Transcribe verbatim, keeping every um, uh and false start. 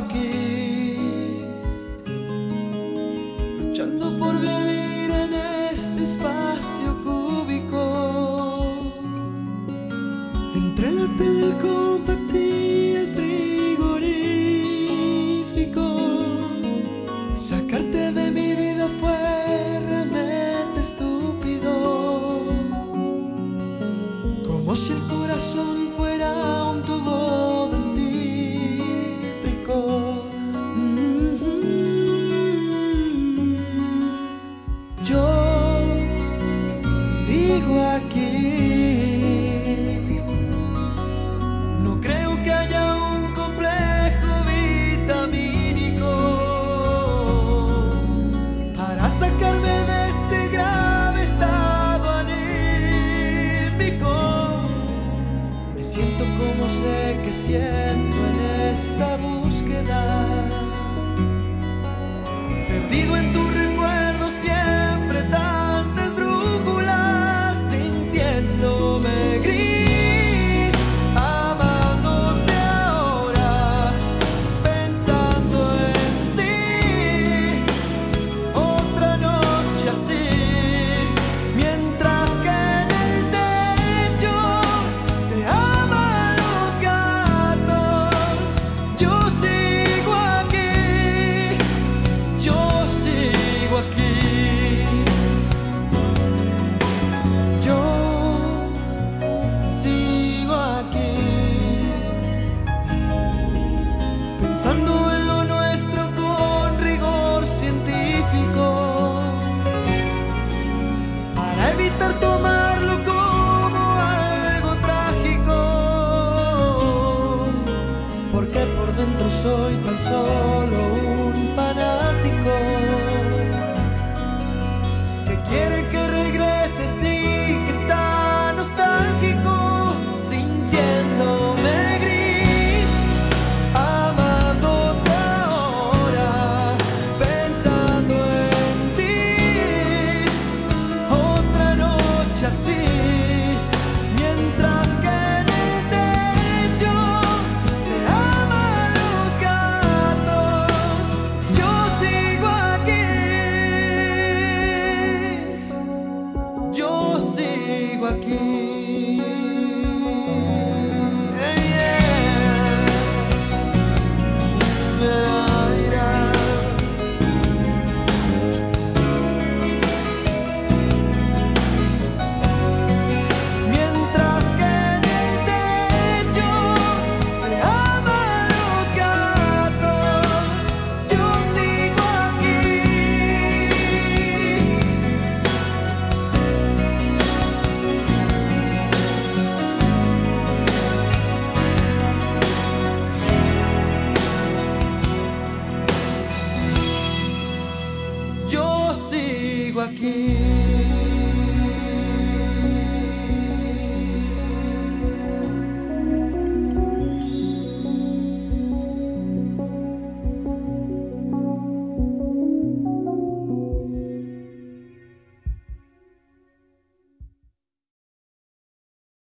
aquí, luchando por vivir en este espacio cúbico, entre la tele, el compact y el frigorífico. Sacarte de mi vida fue realmente estúpido, como si el corazón fuera un tubo dentífrico. Mm-hmm. Yo sigo aquí, no creo que haya un complejo vitamínico para sacarme de este grave estado anímico. Me siento como sé que siento en esta búsqueda, perdido en tu recuerdo, siempre tantas esdrújulas, sintiéndome gris, amándote ahora, pensando en ti. Otra noche así, mientras que en el techo se aman los gatos. Yo sigo aquí, yo sigo aquí, yo sigo aquí, pensando en lo nuestro con rigor científico, para evitar tomarlo como algo trágico, porque por dentro soy tan solo